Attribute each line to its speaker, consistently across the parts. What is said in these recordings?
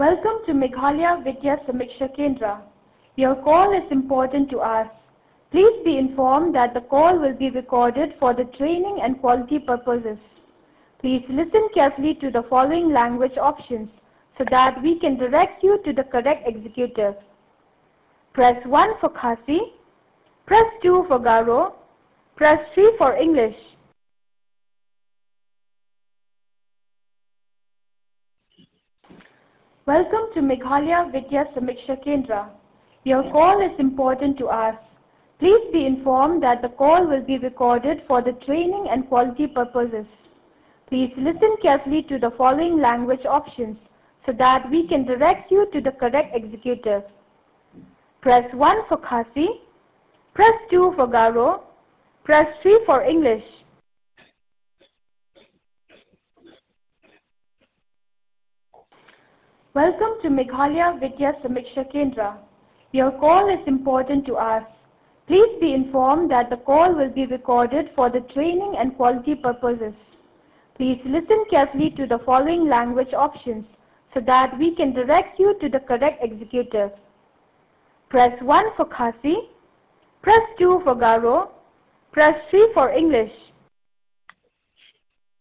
Speaker 1: Welcome to Meghalaya Vidya Samiksha Kendra. Your call is important to us. Please be informed that the call will be recorded for the training and quality purposes. Please listen carefully to the following language options so that we can direct you to the correct executive. Press 1 for Khasi, press 2 for Garo, press 3 for English. Welcome to Meghalaya Vidya Samiksha Kendra. Your call is important to us. Please be informed that the call will be recorded for the training and quality purposes. Please listen carefully to the following language options so that we can direct you to the correct executive. Press 1 for Khasi, press 2 for Garo, press 3 for English. Welcome to Meghalaya Vidya Samiksha Kendra. Your call is important to us. Please be informed that the call will be recorded for the training and quality purposes. Please listen carefully to the following language options so that we can direct you to the correct executive. Press 1 for Khasi, press 2 for Garo, press 3 for English.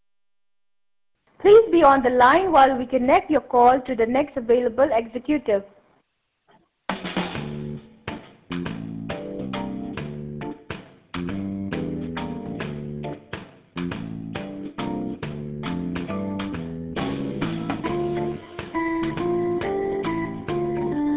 Speaker 1: Please be on the line while we connect your call to the next available executive.